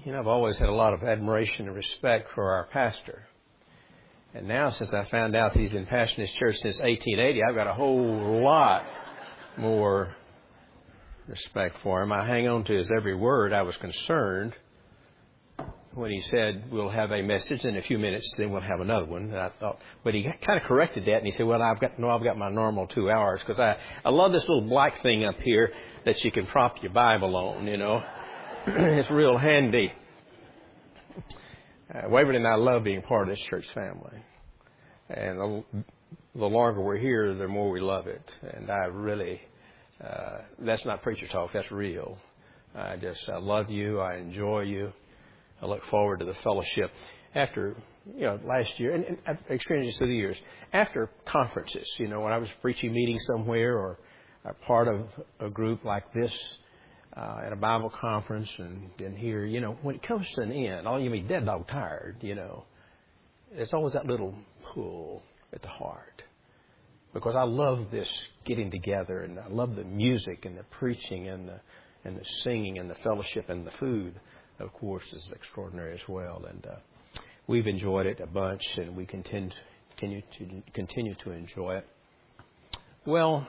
You know, I've always had a lot of admiration and respect for our pastor. And now, since I found out he's been pastoring this church since 1880, I've got a whole lot more respect for him. I hang on to his every word. I was concerned when he said, we'll have a message in a few minutes, then we'll have another one. And I thought, but he kind of corrected that, and he said, well, I've got my normal 2 hours, because I love this little black thing up here that you can prop your Bible on, you know. It's real handy. Waverly and I love being part of this church family. And the longer we're here, the more we love it. And I really, that's not preacher talk, that's real. I love you, I enjoy you. I look forward to the fellowship. After, last year, and I've experienced this through the years, after conferences, when I was preaching meeting somewhere or a part of a group like this, at a Bible conference and here, when it comes to an end, you'll be dead dog tired, There's always that little pull at the heart. Because I love this getting together, and I love the music and the preaching and the singing and the fellowship, and the food, of course, is extraordinary as well. And we've enjoyed it a bunch, and we continue to enjoy it. Well,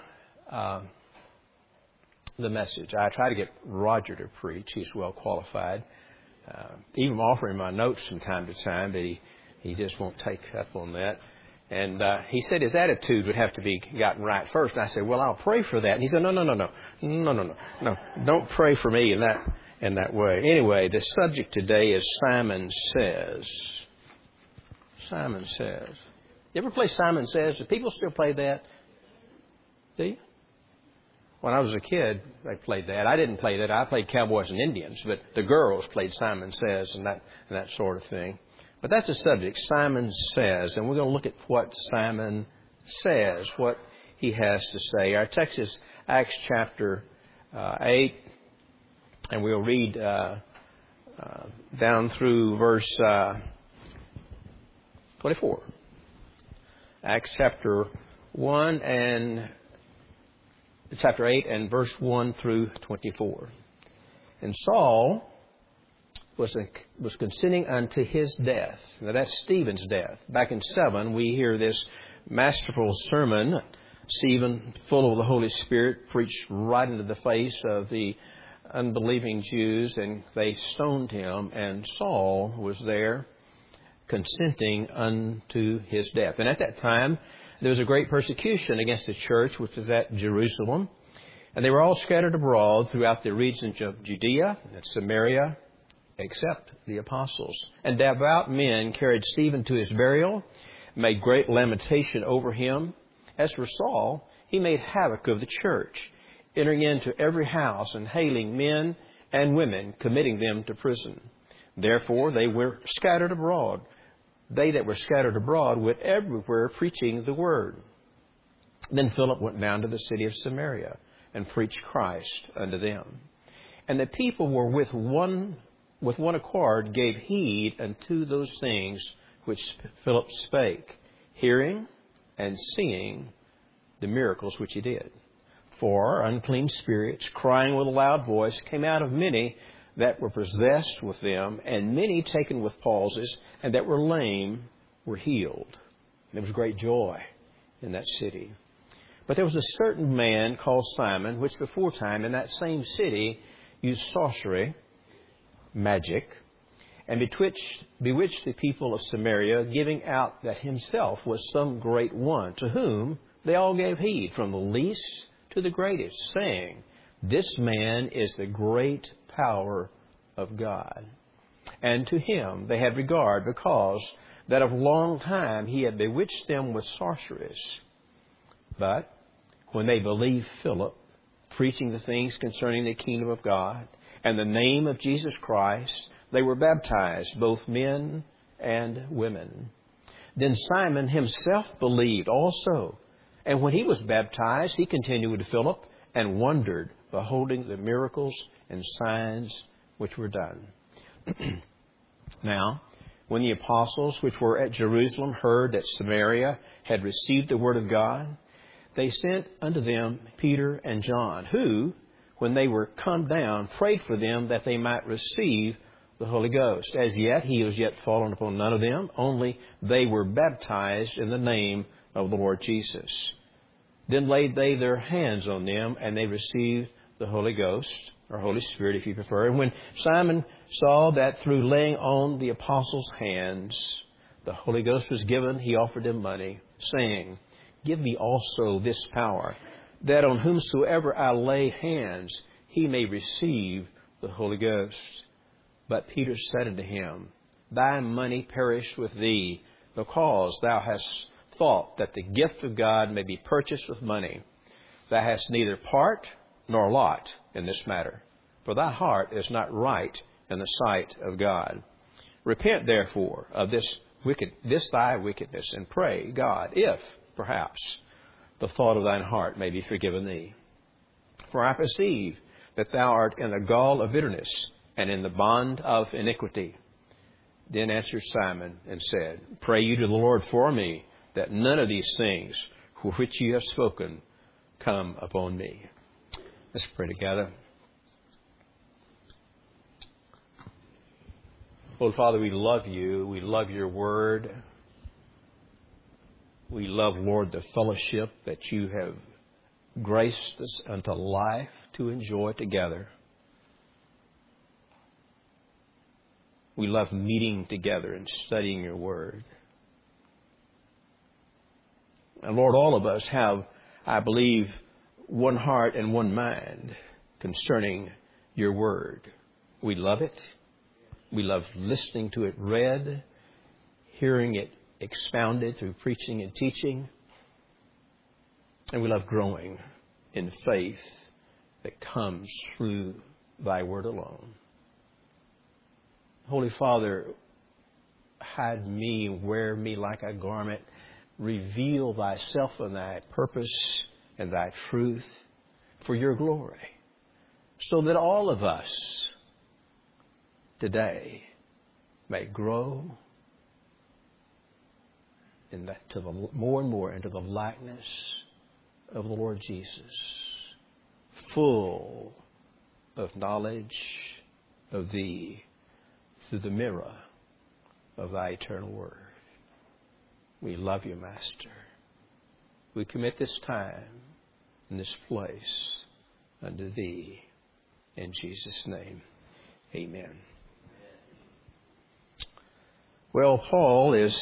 the message. I try to get Roger to preach. He's well qualified. Even offering my notes from time to time, but he just won't take up on that. And he said his attitude would have to be gotten right first. And I said, well, I'll pray for that. And he said, no, don't pray for me in that way. Anyway, the subject today is Simon Says. Simon Says. You ever play Simon Says? Do people still play that? Do you? When I was a kid, they played that. I didn't play that. I played Cowboys and Indians, but the girls played Simon Says and that sort of thing. But that's the subject, Simon Says, and we're going to look at what Simon says, what he has to say. Our text is Acts chapter 8, and we'll read down through verse 24. Acts chapter 8 and verse 1 through 24. And Saul was consenting unto his death. Now that's Stephen's death. Back in 7, we hear this masterful sermon. Stephen, full of the Holy Spirit, preached right into the face of the unbelieving Jews, and they stoned him, and Saul was there consenting unto his death. And at that time, there was a great persecution against the church, which was at Jerusalem. And they were all scattered abroad throughout the regions of Judea and Samaria, except the apostles. And devout men carried Stephen to his burial, made great lamentation over him. As for Saul, he made havoc of the church, entering into every house and hailing men and women, committing them to prison. Therefore they were scattered abroad. They that were scattered abroad went everywhere preaching the word. Then Philip went down to the city of Samaria and preached Christ unto them. And the people were with one accord gave heed unto those things which Philip spake, hearing and seeing the miracles which he did. For unclean spirits, crying with a loud voice, came out of many that were possessed with them, and many taken with palsies, and that were lame were healed. And there was great joy in that city. But there was a certain man called Simon, which beforetime in that same city used sorcery, magic, and bewitched the people of Samaria, giving out that himself was some great one, to whom they all gave heed, from the least to the greatest, saying, This man is the great power of God. And to him they had regard, because that of long time he had bewitched them with sorceries. But when they believed Philip, preaching the things concerning the kingdom of God, and the name of Jesus Christ, they were baptized, both men and women. Then Simon himself believed also. And when he was baptized, he continued with Philip and wondered, beholding the miracles and signs which were done. Now, when the apostles which were at Jerusalem heard that Samaria had received the word of God, they sent unto them Peter and John, who, when they were come down, prayed for them that they might receive the Holy Ghost. As yet, he was yet fallen upon none of them, only they were baptized in the name of the Lord Jesus. Then laid they their hands on them, and they received the Holy Ghost, or Holy Spirit if you prefer. And when Simon saw that through laying on the apostles' hands the Holy Ghost was given, he offered them money, saying, Give me also this power, that on whomsoever I lay hands, he may receive the Holy Ghost. But Peter said unto him, Thy money perish with thee, because thou hast thought that the gift of God may be purchased with money. Thou hast neither part nor lot in this matter, for thy heart is not right in the sight of God. Repent therefore of this thy wickedness, and pray God, if perhaps the thought of thine heart may be forgiven thee. For I perceive that thou art in the gall of bitterness, and in the bond of iniquity. Then answered Simon and said, Pray you to the Lord for me, that none of these things for which you have spoken come upon me. Let's pray together. Lord Father, we love you. We love your word. We love, Lord, the fellowship that you have graced us unto life to enjoy together. We love meeting together and studying your word. And Lord, all of us have, I believe, one heart and one mind concerning your word. We love it. We love listening to it read, hearing it expounded through preaching and teaching. And we love growing in faith that comes through thy word alone. Holy Father, hide me, wear me like a garment. Reveal thyself and thy purpose and thy truth for your glory, so that all of us today may grow more and more into the likeness of the Lord Jesus, full of knowledge of thee through the mirror of thy eternal word. We love you, Master. We commit this time and this place unto thee. In Jesus' name, amen. Well, Paul is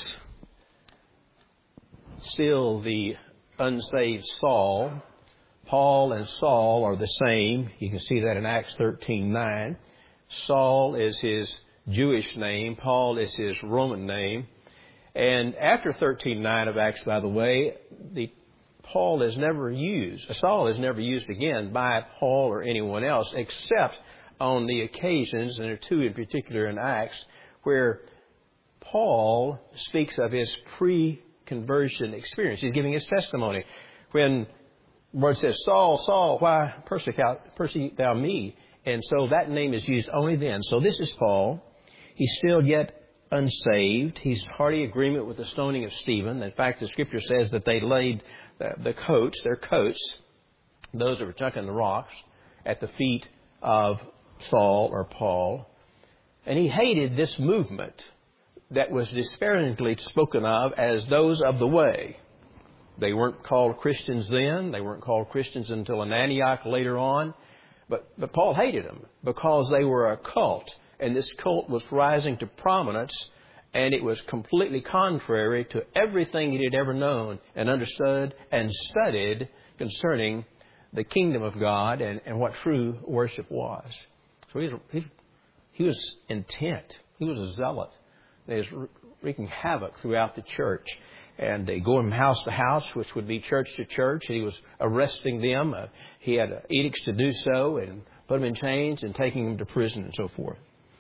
still the unsaved Saul. Paul and Saul are the same. You can see that in Acts 13:9. Saul is his Jewish name. Paul is his Roman name. And after 13:9 of Acts, by the way, Saul is never used again by Paul or anyone else, except on the occasions, and there are two in particular in Acts, where Paul speaks of his pre-conversion experience. He's giving his testimony. When the word says, Saul, Saul, why persecute thou me? And so that name is used only then. So this is Paul. He's still yet unsaved. He's hearty agreement with the stoning of Stephen. In fact, the Scripture says that they laid their coats, those that were chucking the rocks, at the feet of Saul or Paul. And he hated this movement that was disparagingly spoken of as those of the way. They weren't called Christians then. They weren't called Christians until in Antioch later on. But Paul hated them because they were a cult. And this cult was rising to prominence, and it was completely contrary to everything he had ever known and understood and studied concerning the kingdom of God and what true worship was. So he was intent. He was a zealot. He was wreaking havoc throughout the church. And they go from house to house, which would be church to church. He was arresting them. He had edicts to do so and put them in chains and taking them to prison and so forth.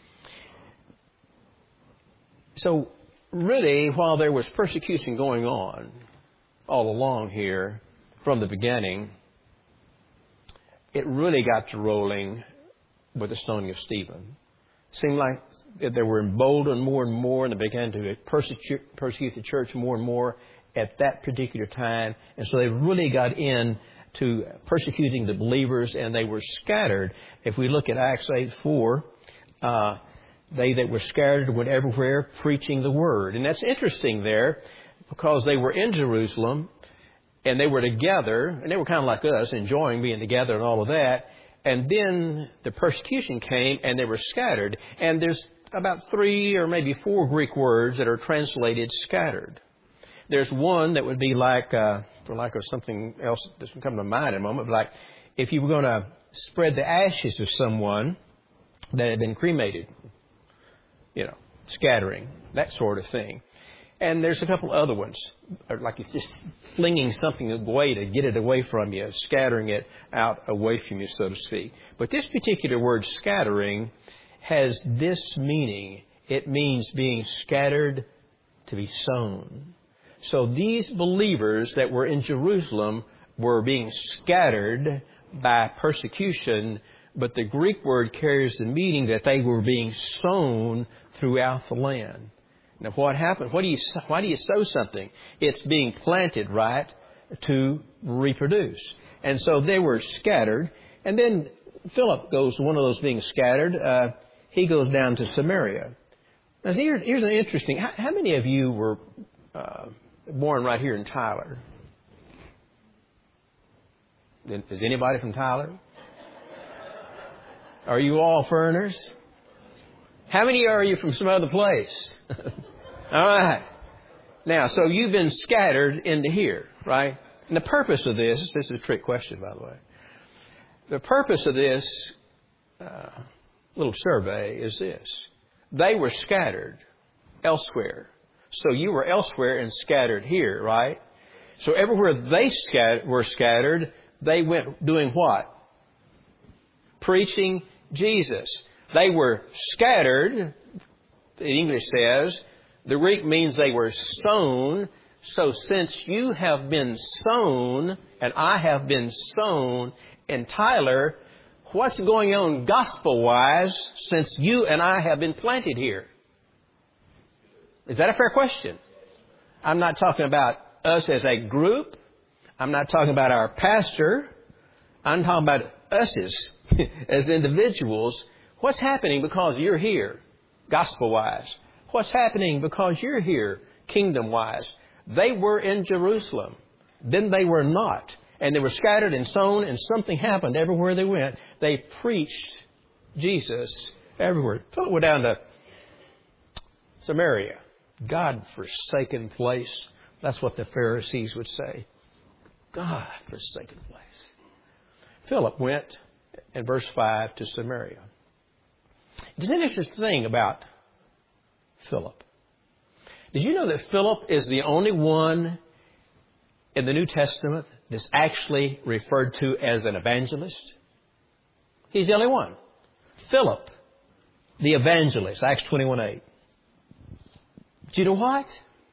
So really, while there was persecution going on all along here from the beginning, it really got to rolling with the stoning of Stephen. It seemed like they were emboldened more and more, and they began to persecute the church more and more at that particular time. And so they really got into persecuting the believers, and they were scattered. If we look at Acts 8:4, They that were scattered went everywhere preaching the word. And that's interesting there because they were in Jerusalem and they were together, and they were kind of like us, enjoying being together and all of that. And then the persecution came and they were scattered. And there's about 3 or maybe 4 Greek words that are translated scattered. There's one that would be like, for lack of something else that doesn't come to mind in a moment, but like if you were going to spread the ashes of someone that had been cremated, scattering, that sort of thing. And there's a couple other ones, like it's just flinging something away to get it away from you, scattering it out away from you, so to speak. But this particular word, scattering, has this meaning. It means being scattered to be sown. So these believers that were in Jerusalem were being scattered by persecution, but the Greek word carries the meaning that they were being sown throughout the land. Now, what happened? Why do you sow something? It's being planted, right, to reproduce. And so they were scattered. And then Philip goes, one of those being scattered, he goes down to Samaria. Now, here's an interesting. How many of you were born right here in Tyler? Is anybody from Tyler? Are you all foreigners? How many are you from some other place? All right. Now, so you've been scattered into here, right? And the purpose of this is a trick question, by the way. The purpose of this little survey is this. They were scattered elsewhere. So you were elsewhere and scattered here, right? So everywhere they were scattered, they went doing what? Preaching Jesus. They were scattered, the English says. The Greek means they were sown. So since you have been sown and I have been sown in Tyler, what's going on gospel-wise since you and I have been planted here? Is that a fair question? I'm not talking about us as a group. I'm not talking about our pastor. I'm talking about us as individuals. What's happening because you're here, gospel-wise? What's happening because you're here, kingdom-wise? They were in Jerusalem. Then they were not. And they were scattered and sown, and something happened everywhere they went. They preached Jesus everywhere. Philip went down to Samaria. God-forsaken place. That's what the Pharisees would say. God-forsaken place. Philip went, in verse 5, to Samaria. There's an interesting thing about Philip. Did you know that Philip is the only one in the New Testament that's actually referred to as an evangelist? He's the only one. Philip, the evangelist, Acts 21:8. Do you know what?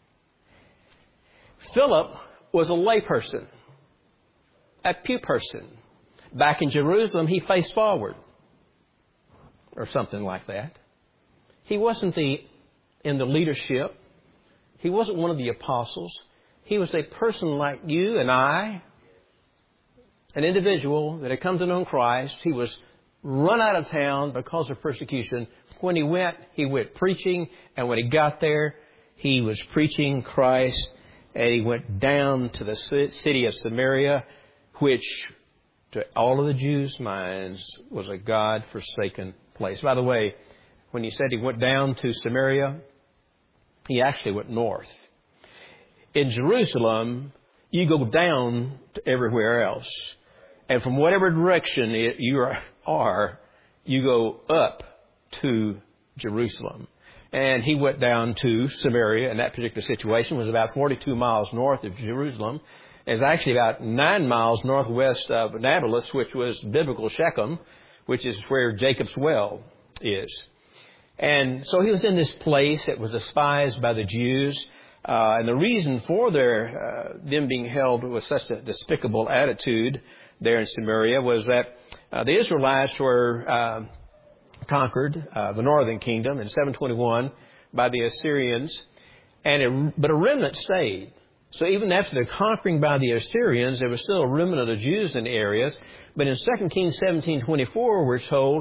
Philip was a layperson, a pew person. Back in Jerusalem, he faced forward, or something like that. He wasn't in the leadership. He wasn't one of the apostles. He was a person like you and I, an individual that had come to know Christ. He was run out of town because of persecution. When he went preaching, and when he got there, he was preaching Christ, and he went down to the city of Samaria, which to all of the Jews' minds was a God-forsaken place. By the way, when he said he went down to Samaria, he actually went north. In Jerusalem, you go down to everywhere else. And from whatever direction you are, you go up to Jerusalem. And he went down to Samaria, and that particular situation was about 42 miles north of Jerusalem. It's actually about 9 miles northwest of Nablus, which was biblical Shechem, which is where Jacob's well is. And so he was in this place that was despised by the Jews. And the reason for them being held with such a despicable attitude there in Samaria was that the Israelites were conquered, the northern kingdom, in 721 by the Assyrians. But a remnant stayed. So even after the conquering by the Assyrians, there was still a remnant of the Jews in the areas. But in 2 Kings 17:24, we're told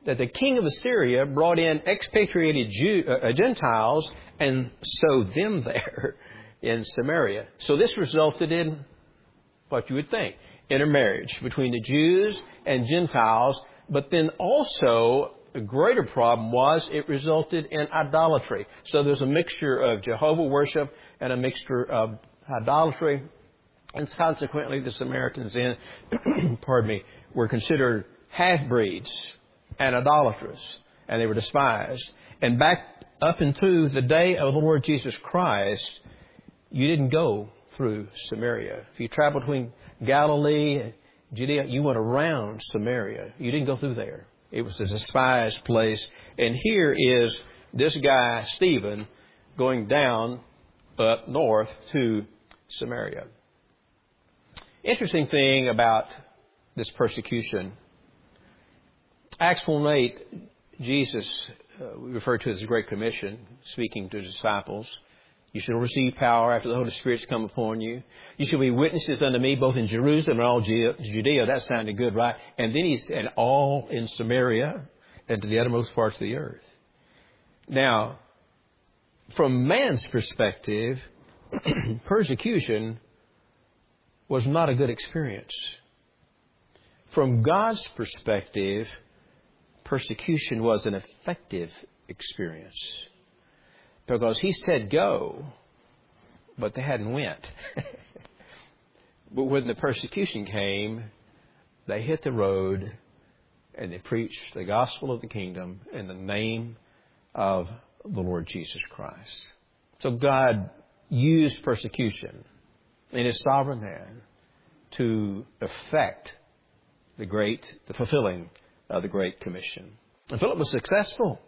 that the king of Assyria brought in expatriated Gentiles and sowed them there in Samaria. So this resulted in what you would think, intermarriage between the Jews and Gentiles. But then also, the greater problem was it resulted in idolatry. So there's a mixture of Jehovah worship and a mixture of idolatry. And consequently, the Samaritans were considered half-breeds and idolatrous, and they were despised. And back up into the day of the Lord Jesus Christ, you didn't go through Samaria. If you traveled between Galilee and Judea, you went around Samaria. You didn't go through there. It was a despised place. And here is this guy, Stephen, going down up north to Samaria. Interesting thing about this persecution. Acts 1:8, Jesus, we refer to as the Great Commission, speaking to the disciples. You shall receive power after the Holy Spirit's come upon you. You shall be witnesses unto me both in Jerusalem and all Judea. That sounded good, right? And then he said, all in Samaria and to the uttermost parts of the earth. Now, from man's perspective, persecution was not a good experience. From God's perspective, persecution was an effective experience. Because he said go, but they hadn't went. But when the persecution came, they hit the road and they preached the gospel of the kingdom in the name of the Lord Jesus Christ. So God used persecution in His sovereign hand to effect the fulfilling of the Great Commission. And Philip was successful.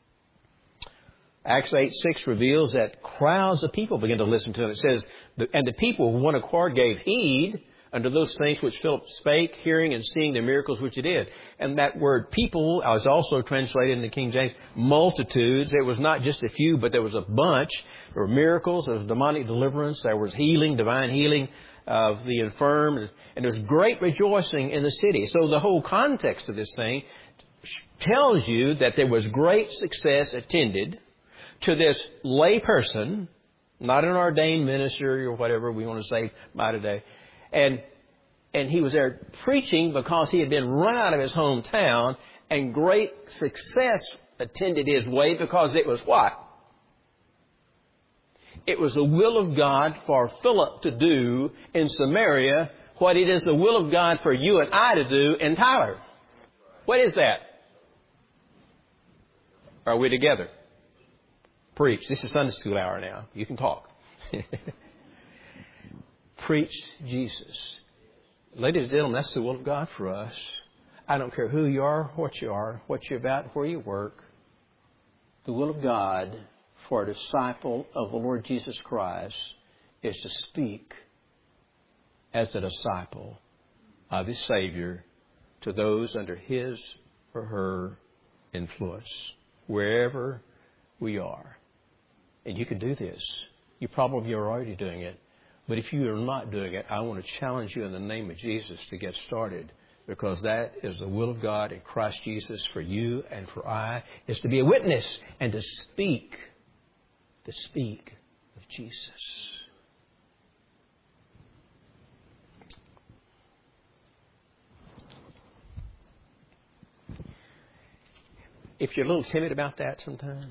Acts 8:6 reveals that crowds of people began to listen to him. It says, and the people with one accord gave heed unto those things which Philip spake, hearing and seeing the miracles which he did. And that word people is also translated in the King James, multitudes. It was not just a few, but there was a bunch. There were miracles, there was demonic deliverance, there was healing, divine healing of the infirm, and there was great rejoicing in the city. So the whole context of this thing tells you that there was great success attended to this lay person, not an ordained minister or whatever we want to say by today. And he was there preaching because he had been run out of his hometown, and great success attended his way because it was what? It was the will of God for Philip to do in Samaria what it is the will of God for you and I to do in Tyler. What is that? Are we together? Preach. This is Sunday school hour now. You can talk. Preach Jesus. Ladies and gentlemen, that's the will of God for us. I don't care who you are, what you're about, where you work. The will of God for a disciple of the Lord Jesus Christ is to speak as a disciple of His Savior to those under His or her influence, wherever we are. And you can do this. You probably are already doing it. But if you are not doing it, I want to challenge you in the name of Jesus to get started. Because that is the will of God in Christ Jesus for you and for I, is to be a witness and to speak of Jesus. If you're a little timid about that sometime,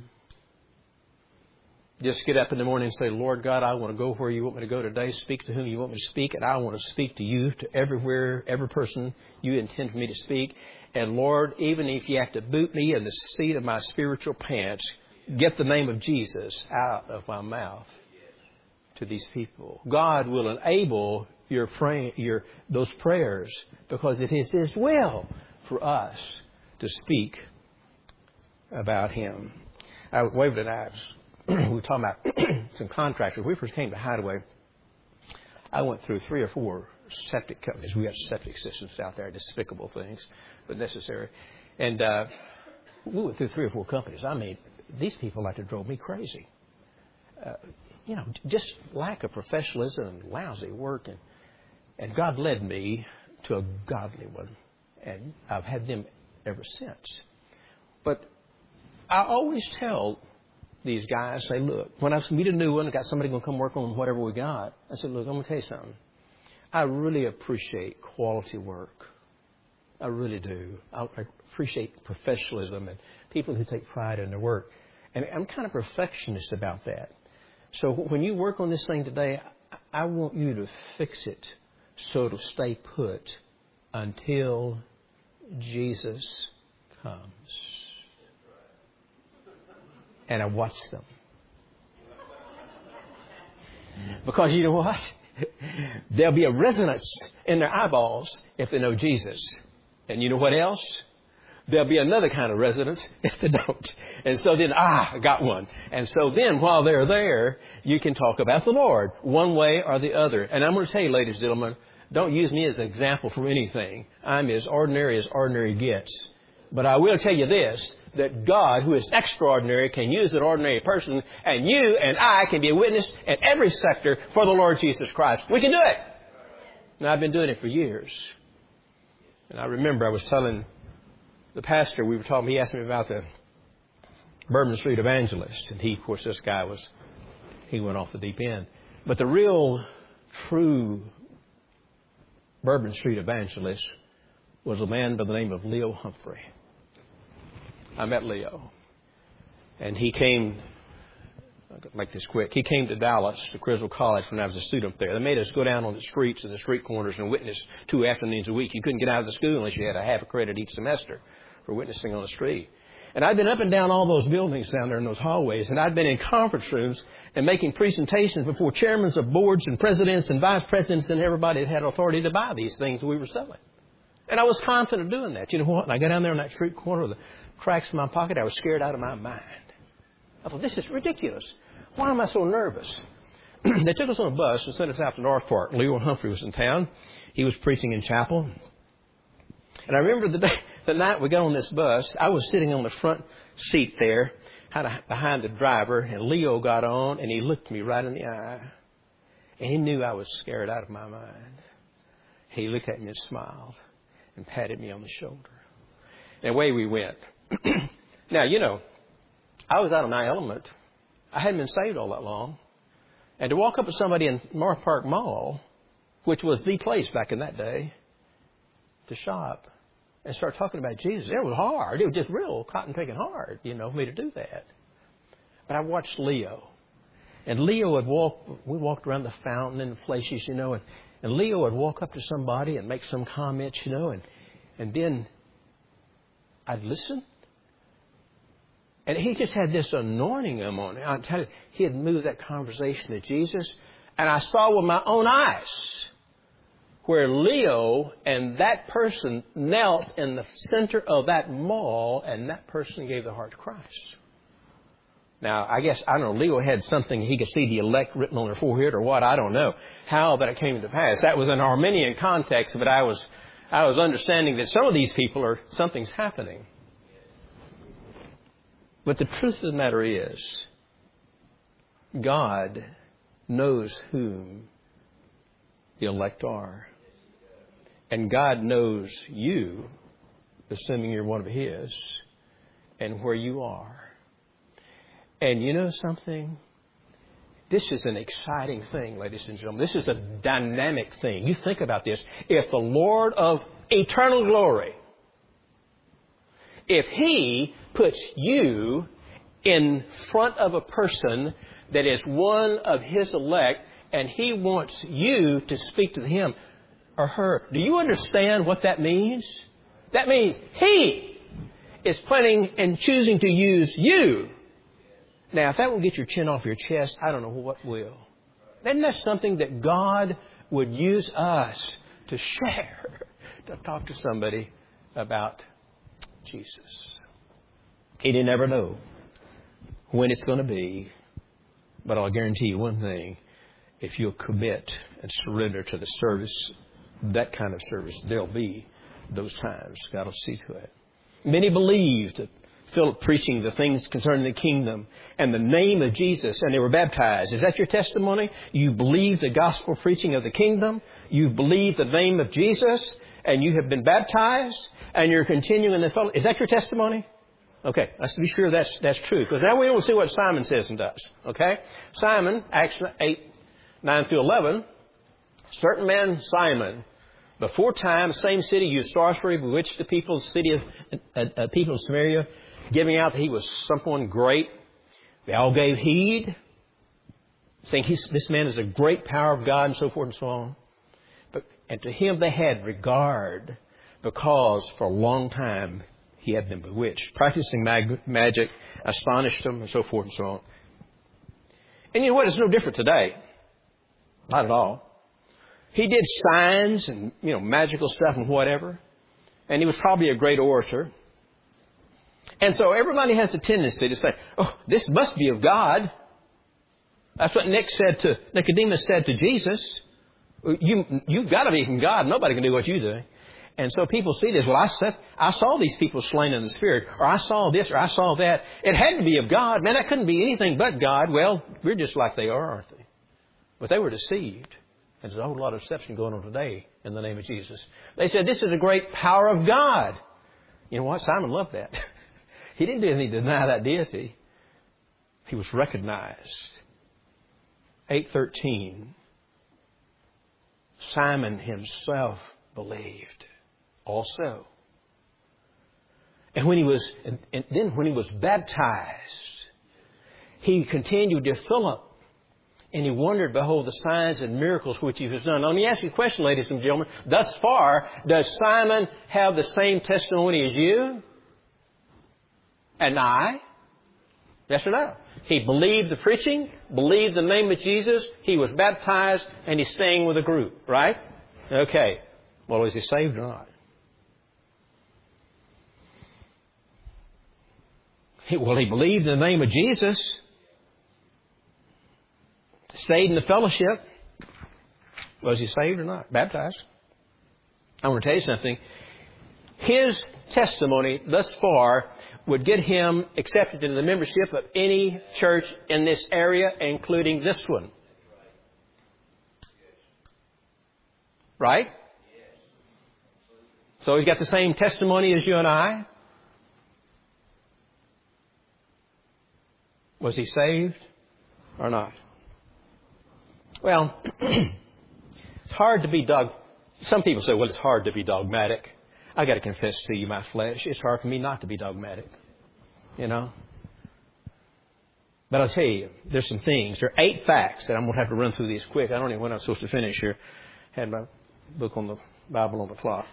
just get up in the morning and say, Lord God, I want to go where you want me to go today, speak to whom you want me to speak, and I want to speak to you, to everywhere, every person you intend for me to speak. And Lord, even if you have to boot me in the seat of my spiritual pants, get the name of Jesus out of my mouth to these people. God will enable those prayers because it is His will for us to speak about Him. I waved at Acts. We were talking about some contractors. When we first came to Hideaway, I went through 3 or 4 septic companies. We got septic systems out there, despicable things, but necessary. And we went through 3 or 4 companies. I mean, these people like to drove me crazy. Just lack of professionalism and lousy work. And God led me to a godly one. And I've had them ever since. But I always tell these guys, say, look, when I meet a new one, got somebody going to come work on whatever we got, I said, look, I'm going to tell you something. I really appreciate quality work. I really do. I appreciate professionalism and people who take pride in their work. And I'm kind of perfectionist about that. So when you work on this thing today, I want you to fix it so it'll stay put until Jesus comes. And I watch them. Because you know what? There'll be a resonance in their eyeballs if they know Jesus. And you know what else? There'll be another kind of resonance if they don't. And so then, I got one. And so then while they're there, you can talk about the Lord one way or the other. And I'm going to tell you, ladies and gentlemen, don't use me as an example for anything. I'm as ordinary gets. But I will tell you this, that God, who is extraordinary, can use an ordinary person, and you and I can be a witness in every sector for the Lord Jesus Christ. We can do it. And I've been doing it for years. And I remember I was telling the pastor, he asked me about the Bourbon Street Evangelist. And of course, this guy he went off the deep end. But the real, true Bourbon Street Evangelist was a man by the name of Leo Humphrey. I met Leo. And he came, I'll make this quick, he came to Dallas, to Criswell College, when I was a student there. They made us go down on the streets and the street corners and witness 2 afternoons a week. You couldn't get out of the school unless you had a half a credit each semester for witnessing on the street. And I'd been up and down all those buildings down there in those hallways, and I'd been in conference rooms and making presentations before chairmen of boards and presidents and vice presidents and everybody that had authority to buy these things we were selling. And I was confident of doing that. You know what? And I got down there in that street corner with the cracks in my pocket. I was scared out of my mind. I thought, this is ridiculous. Why am I so nervous? They took us on a bus and sent us out to North Park. Leo Humphrey was in town. He was preaching in chapel. And I remember the night we got on this bus, I was sitting on the front seat there, behind the driver, and Leo got on, and he looked me right in the eye. And he knew I was scared out of my mind. He looked at me and smiled and patted me on the shoulder. And away we went. Now, you know, I was out of my element. I hadn't been saved all that long. And to walk up to somebody in North Park Mall, which was the place back in that day, to shop and start talking about Jesus, it was hard. It was just real cotton-picking hard, you know, for me to do that. But I watched Leo. And Leo would we walked around the fountain and places, you know, and Leo would walk up to somebody and make some comments, you know, and then I'd listen. And he just had this anointing on him. I'm telling you, he had moved that conversation to Jesus. And I saw with my own eyes where Leo and that person knelt in the center of that mall, and that person gave their heart to Christ. Now, I don't know, Leo had something, he could see the elect written on their forehead or what, I don't know how, but it came to pass. That was an Arminian context, but I was understanding that some of these people something's happening. But the truth of the matter is, God knows whom the elect are. And God knows you, assuming you're one of His, and where you are. And you know something? This is an exciting thing, ladies and gentlemen. This is a dynamic thing. You think about this. If the Lord of eternal glory, if He puts you in front of a person that is one of His elect, and He wants you to speak to him or her, do you understand what that means? That means He is planning and choosing to use you. Now, if that will get your chin off your chest, I don't know what will. Isn't that something that God would use us to share, to talk to somebody about Jesus? He didn't ever know when it's going to be, but I'll guarantee you one thing. If you'll commit and surrender to the service, that kind of service, there'll be those times. God will see to it. Many believed that Philip preaching the things concerning the kingdom and the name of Jesus, and they were baptized. Is that your testimony? You believe the gospel preaching of the kingdom. You believe the name of Jesus, and you have been baptized, and you're continuing in the fellowship. Is that your testimony? Okay, let's be sure that's true. Because now we want to see what Simon says and does. Okay? Simon, Acts 8, 9 through 11. Certain man, Simon, before time, same city, used sorcery, bewitched the people of the city of people of Samaria, giving out that he was someone great. They all gave heed, saying this man is a great power of God, and so forth and so on. And to him they had regard, because for a long time he had been bewitched. Practicing magic astonished them, and so forth and so on. And you know what? It's no different today. Not at all. He did signs and, magical stuff and whatever. And he was probably a great orator. And so everybody has a tendency to say, oh, this must be of God. That's what Nicodemus said to Jesus. You've got to be from God. Nobody can do what you do. And so people see this. Well, I saw these people slain in the Spirit. Or I saw this, or I saw that. It had to be of God. Man, that couldn't be anything but God. Well, we're just like they are, aren't they? But they were deceived. And there's a whole lot of deception going on today in the name of Jesus. They said, this is a great power of God. You know what? Simon loved that. He didn't do anything to deny that deity. He was recognized. 8:13. Simon himself believed also. And then when he was baptized, he continued to Philip. And he wondered, behold, the signs and miracles which he has done. Now, let me ask you a question, ladies and gentlemen. Thus far, does Simon have the same testimony as you and I? Yes or no? He believed the preaching, believed the name of Jesus, he was baptized, and he's staying with a group, right? Okay. Well, is he saved or not? He believed in the name of Jesus, stayed in the fellowship. Was he saved or not? Baptized. I want to tell you something. His testimony thus far would get him accepted into the membership of any church in this area, including this one. Right? So he's got the same testimony as you and I. Was he saved or not? Well, it's hard to be some people say, well, it's hard to be dogmatic. I got to confess to you, my flesh, it's hard for me not to be dogmatic. But I'll tell you, there's some things. There are 8 facts that I'm going to have to run through these quick. I don't even know when I'm supposed to finish here. I had my book on the Bible on the clock.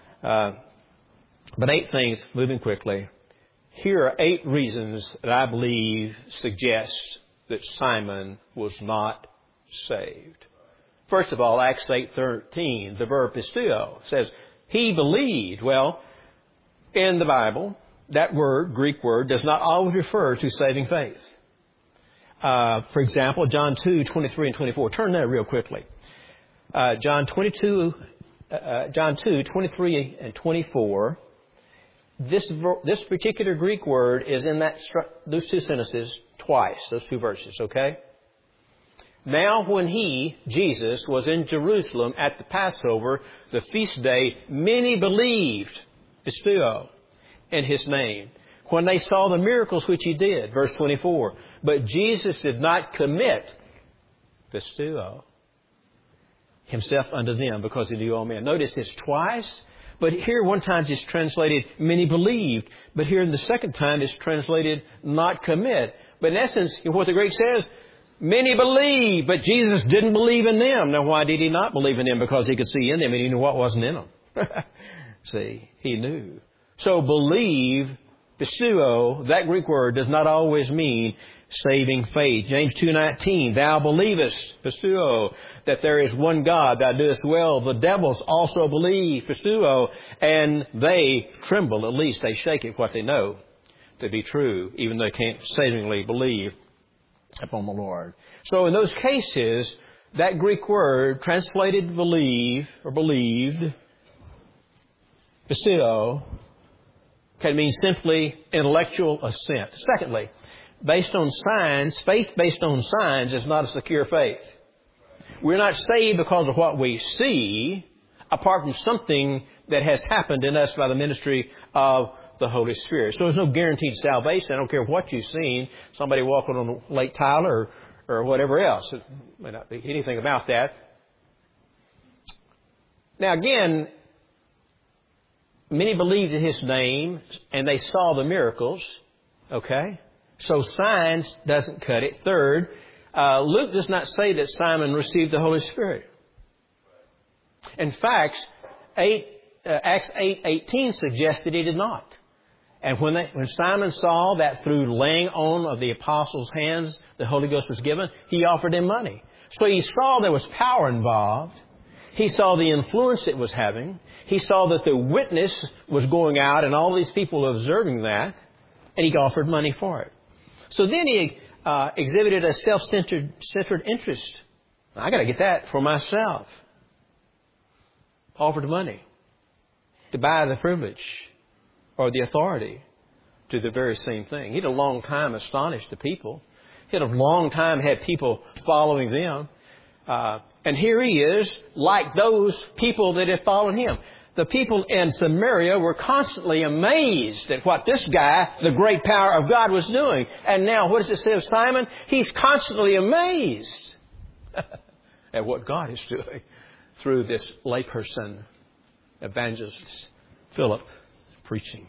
But 8 things, moving quickly. Here are 8 reasons that I believe suggest that Simon was not saved. First of all, Acts 8:13, the verb pisteuo says, he believed. Well, in the Bible, that word, Greek word, does not always refer to saving faith. For example, John 2:23 and 24. Turn there real quickly. John 2:23 and 24. This particular Greek word is in those 2 sentences twice, those 2 verses, okay? Now when he, Jesus, was in Jerusalem at the Passover, the feast day, many believed, pisteuo, in his name, when they saw the miracles which he did. Verse 24. But Jesus did not commit, pisteuo, himself unto them, because he knew all men. Notice it's twice. But here one time it's translated, many believed. But here in the second time it's translated, not commit. But in essence, what the Greek says, many believe, but Jesus didn't believe in them. Now, why did he not believe in them? Because he could see in them and he knew what wasn't in them. See, he knew. So believe, pisteuo, that Greek word does not always mean saving faith. James 2:19, thou believest, pisteuo, that there is one God, thou doest well. The devils also believe, pisteuo, and they tremble. At least they shake at what they know to be true, even though they can't savingly believe upon the Lord. So in those cases, that Greek word translated believe or believed, pisteuo, can mean simply intellectual assent. Secondly, based on signs, faith based on signs is not a secure faith. We're not saved because of what we see, apart from something that has happened in us by the ministry of the Holy Spirit. So there's no guaranteed salvation. I don't care what you've seen, somebody walking on Lake Tyler or whatever else. It may not be anything about that. Now again, many believed in His name and they saw the miracles. Okay? So signs doesn't cut it. Third, Luke does not say that Simon received the Holy Spirit. In fact, Acts 8:18 suggests that he did not. And when Simon saw that through laying on of the apostles' hands the Holy Ghost was given, he offered him money. So he saw there was power involved. He saw the influence it was having. He saw that the witness was going out and all these people observing that. And he offered money for it. So then he exhibited a self-centered interest. I got to get that for myself. Offered money to buy the privilege or the authority to the very same thing. He had a long time astonished the people. He had a long time had people following them. And here he is, like those people that had followed him. The people in Samaria were constantly amazed at what this guy, the great power of God, was doing. And now, what does it say of Simon? He's constantly amazed at what God is doing through this layperson, evangelist Philip, preaching.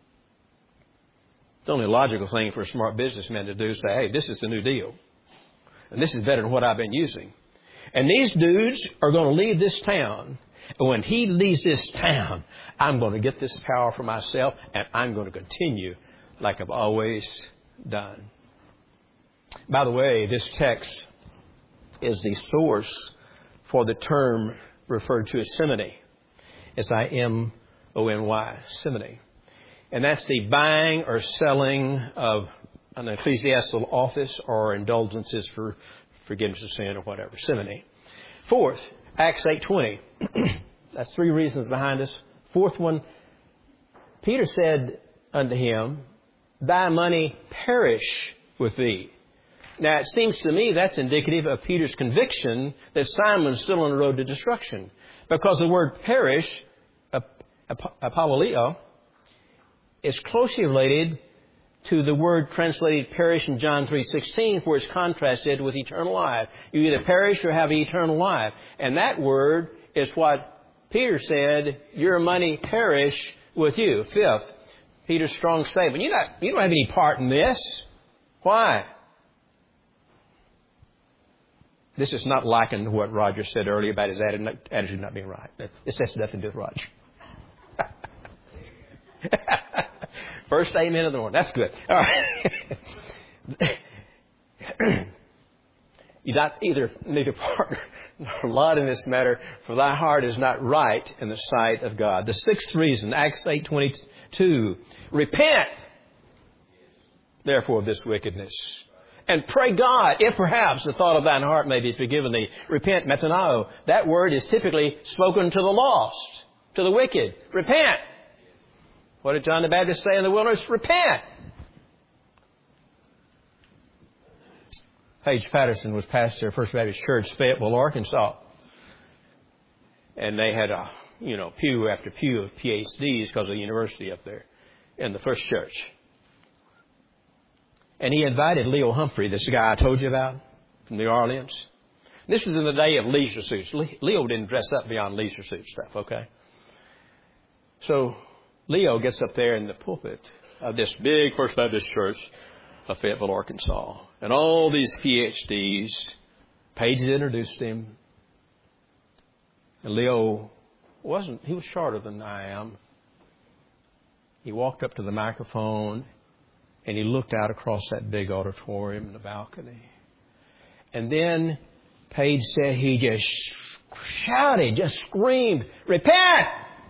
It's only a logical thing for a smart businessman to do, say, hey, this is the new deal. And this is better than what I've been using. And these dudes are going to leave this town. And when he leaves this town, I'm going to get this power for myself, and I'm going to continue like I've always done. By the way, this text is the source for the term referred to as simony. S-I-M-O-N-Y, simony. And that's the buying or selling of an ecclesiastical office or indulgences for forgiveness of sin or whatever. Simony. Fourth, Acts 8:20. That's three reasons behind this. Fourth one, Peter said unto him, thy money perish with thee. Now, it seems to me that's indicative of Peter's conviction that Simon's still on the road to destruction. Because the word perish, apollio, is closely related to the word translated perish in John 3:16, where it's contrasted with eternal life. You either perish or have eternal life. And that word is what Peter said, your money perish with you. Fifth, Peter's strong statement. You don't have any part in this. Why? This is not likened to what Roger said earlier about his attitude not being right. This has nothing to do with Roger. First amen of the morning. That's good. All right. You not either need a partner nor lot in this matter, for thy heart is not right in the sight of God. The sixth reason, Acts 8:22, repent, therefore, of this wickedness, and pray God, if perhaps the thought of thine heart may be forgiven thee. Repent, metanao. That word is typically spoken to the lost, to the wicked. Repent. What did John the Baptist say in the wilderness? Repent. Paige Patterson was pastor of First Baptist Church, Fayetteville, Arkansas. And they had pew after pew of PhDs because of the university up there in the first church. And he invited Leo Humphrey, this guy I told you about from New Orleans. This was in the day of leisure suits. Leo didn't dress up beyond leisure suit stuff, okay? So Leo gets up there in the pulpit of this big First Baptist Church of Fayetteville, Arkansas. And all these PhDs, Paige introduced him. And Leo he was shorter than I am. He walked up to the microphone and he looked out across that big auditorium in the balcony. And then Paige said he just shouted, just screamed, repent!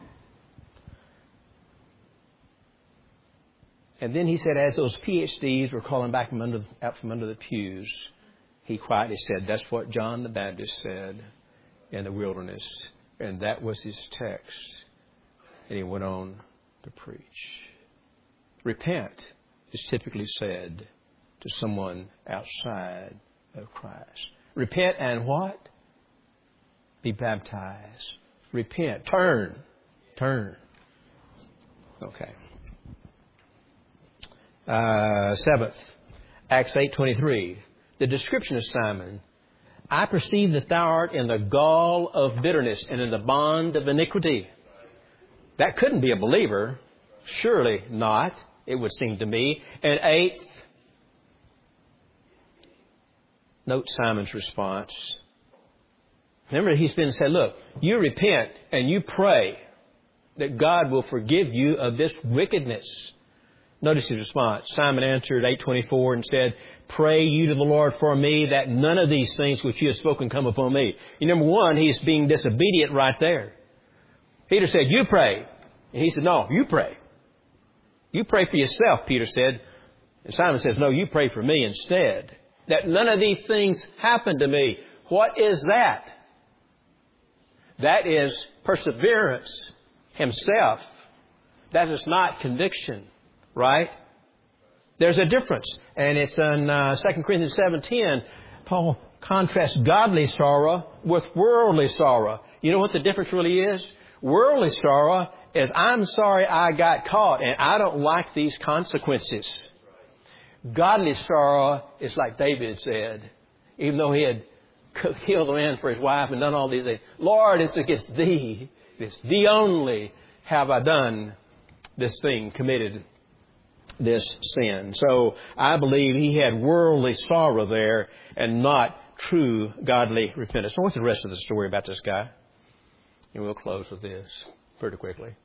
And then he said, as those PhDs were calling back out from under the pews, he quietly said, that's what John the Baptist said in the wilderness. And that was his text. And he went on to preach. Repent is typically said to someone outside of Christ. Repent and what? Be baptized. Repent. Turn. Okay. Seventh, Acts 8:23. The description of Simon. I perceive that thou art in the gall of bitterness and in the bond of iniquity. That couldn't be a believer. Surely not, it would seem to me. And eighth, note Simon's response. Remember, he's been said, look, you repent and you pray that God will forgive you of this wickedness. Notice his response. Simon answered 8:24 and said, pray you to the Lord for me that none of these things which you have spoken come upon me. Number one, he's being disobedient right there. Peter said, you pray. And he said, no, you pray. You pray for yourself, Peter said. And Simon says, no, you pray for me instead. That none of these things happen to me. What is that? That is perseverance himself. That is not conviction, right? There's a difference. And it's in 2 Corinthians 7:10. Paul contrasts godly sorrow with worldly sorrow. You know what the difference really is? Worldly sorrow is I'm sorry I got caught and I don't like these consequences. Godly sorrow is like David said, even though he had killed the man for his wife and done all these things. Lord, it's against thee. It's thee only have I done this thing, committed this sin. So I believe he had worldly sorrow there and not true godly repentance. So what's the rest of the story about this guy? And we'll close with this pretty quickly.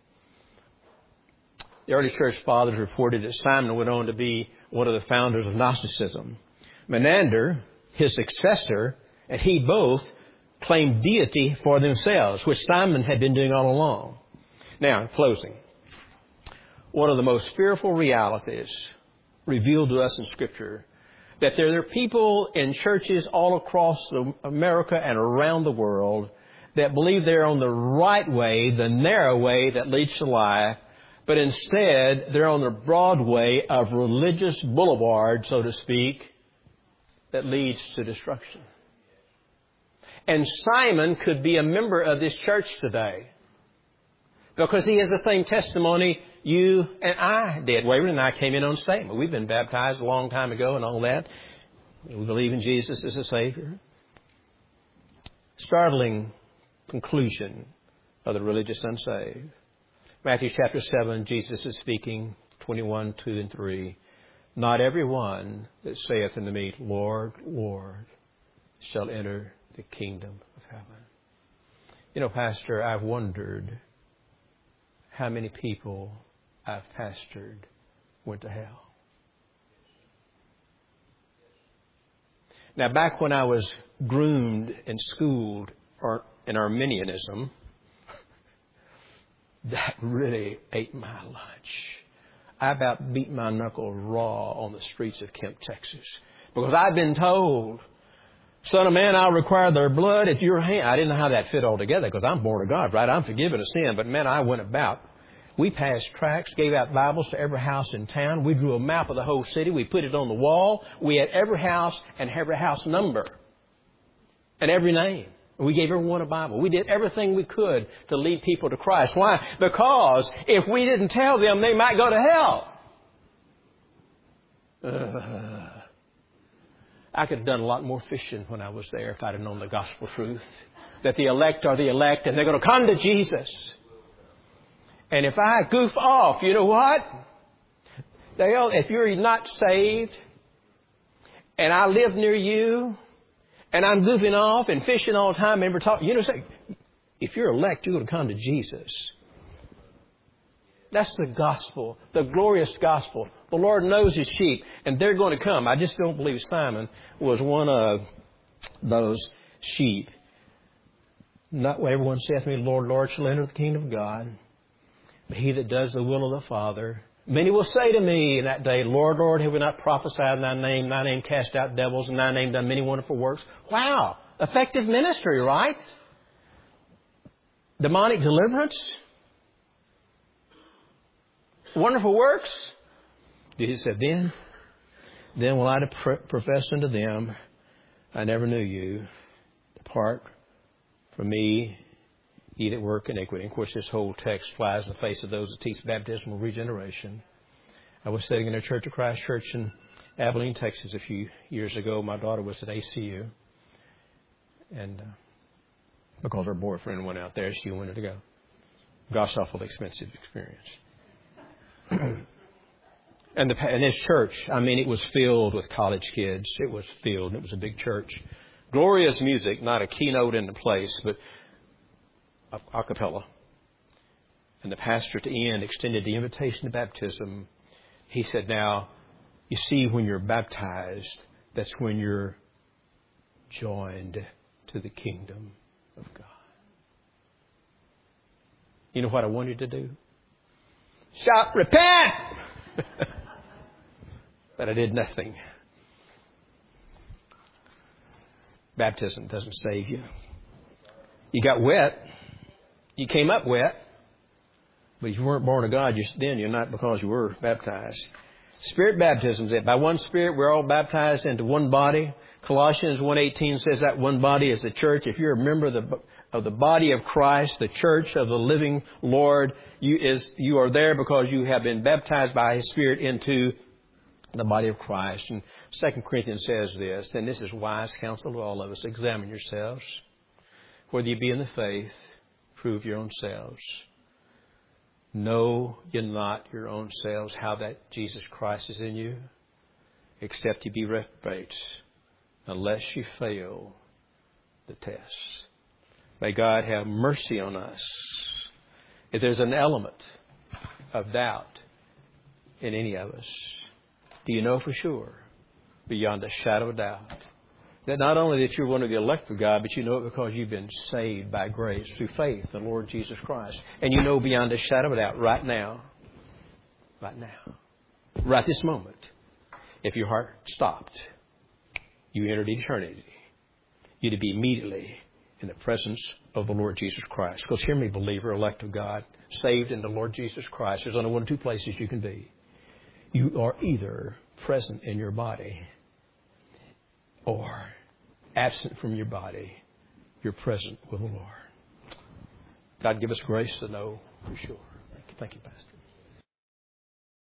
The early church fathers reported that Simon went on to be one of the founders of Gnosticism. Menander, his successor, and he both claimed deity for themselves, which Simon had been doing all along. Now, in closing, one of the most fearful realities revealed to us in Scripture, that there are people in churches all across America and around the world that believe they're on the right way, the narrow way that leads to life, but instead they're on the broad way of religious boulevard, so to speak, that leads to destruction. And Simon could be a member of this church today because he has the same testimony you and I did. Wayward and I came in on statement. We've been baptized a long time ago and all that. We believe in Jesus as a Savior. Startling conclusion of the religious unsaved. Matthew chapter 7, Jesus is speaking, 21, 2 and 3. Not every one that saith unto me, Lord, Lord, shall enter the kingdom of heaven. You know, Pastor, I've wondered how many people I've pastored went to hell. Now, back when I was groomed and schooled in Arminianism, that really ate my lunch. I about beat my knuckle raw on the streets of Kemp, Texas. Because I'd been told, Son of man, I'll require their blood at your hand. I didn't know how that fit all together because I'm born of God, right? I'm forgiven of sin. But man, I went about. We passed tracts, gave out Bibles to every house in town. We drew a map of the whole city. We put it on the wall. We had every house and every house number and every name. We gave everyone a Bible. We did everything we could to lead people to Christ. Why? Because if we didn't tell them, they might go to hell. I could have done a lot more fishing when I was there if I'd have known the gospel truth. That the elect are the elect and they're going to come to Jesus. And if I goof off, you know what? If you're not saved and I live near you and I'm goofing off and fishing all the time and we're talking, say, if you're elect, you're going to come to Jesus. That's the gospel, the glorious gospel. The Lord knows His sheep, and they're going to come. I just don't believe Simon was one of those sheep. Not what everyone saith to me, Lord, Lord, shall enter the kingdom of God. But he that does the will of the Father. Many will say to me in that day, Lord, Lord, have we not prophesied in Thy name cast out devils, in Thy name done many wonderful works? Wow! Effective ministry, right? Demonic deliverance? Wonderful works? Jesus said, then will I profess unto them, I never knew you. Depart from me, ye that work iniquity. Of course, this whole text flies in the face of those that teach baptismal regeneration. I was sitting in a Church of Christ church in Abilene, Texas a few years ago. My daughter was at ACU. And because her boyfriend went out there, she wanted to go. Gosh, awful expensive experience. And this church, I mean, it was filled with college kids. It was filled. It was a big church. Glorious music, not a keynote in the place, but a cappella. And the pastor at the end extended the invitation to baptism. He said, now, you see, when you're baptized, that's when you're joined to the kingdom of God. You know what I wanted to do? Shout, repent! But I did nothing. Baptism doesn't save you. You got wet. You came up wet. But if you weren't born of God, you're not, because you were baptized. Spirit baptism is it. By one Spirit, we're all baptized into one body. Colossians 1:18 says that one body is the church. If you're a member of the body of Christ, the church of the living Lord, you are there because you have been baptized by His Spirit into the body of Christ. And 2 Corinthians says this, and this is wise counsel to all of us. Examine yourselves. Whether you be in the faith, prove your own selves. Know ye not your own selves how that Jesus Christ is in you, except ye be reprobates, unless you fail the test. May God have mercy on us. If there's an element of doubt in any of us, do you know for sure, beyond a shadow of doubt, that not only that you're one of the elect of God, but you know it because you've been saved by grace through faith in the Lord Jesus Christ. And you know beyond a shadow of doubt right now, right this moment, if your heart stopped, you entered eternity, you'd be immediately in the presence of the Lord Jesus Christ. Because hear me, believer, elect of God, saved in the Lord Jesus Christ, there's only one of two places you can be. You are either present in your body or absent from your body, you're present with the Lord. God, give us grace to know for sure. Thank you, Pastor.